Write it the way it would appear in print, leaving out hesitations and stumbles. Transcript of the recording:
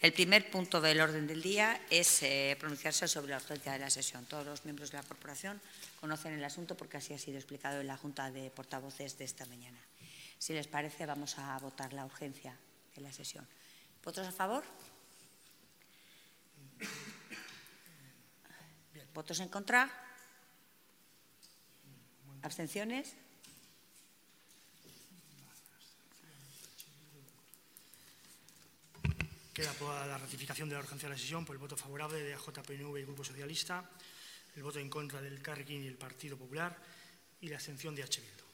El primer punto del orden del día es pronunciarse sobre la urgencia de la sesión. Todos los miembros de la corporación conocen el asunto porque así ha sido explicado en la Junta de Portavoces de esta mañana. Si les parece, vamos a votar la urgencia de la sesión. ¿Votos a favor? ¿Votos en contra? ¿Abstenciones? Queda aprobada la ratificación de la urgencia de la sesión por el voto favorable de AJPNV y Grupo Socialista, el voto en contra del Carrequín y el Partido Popular y la abstención de H. Bildu.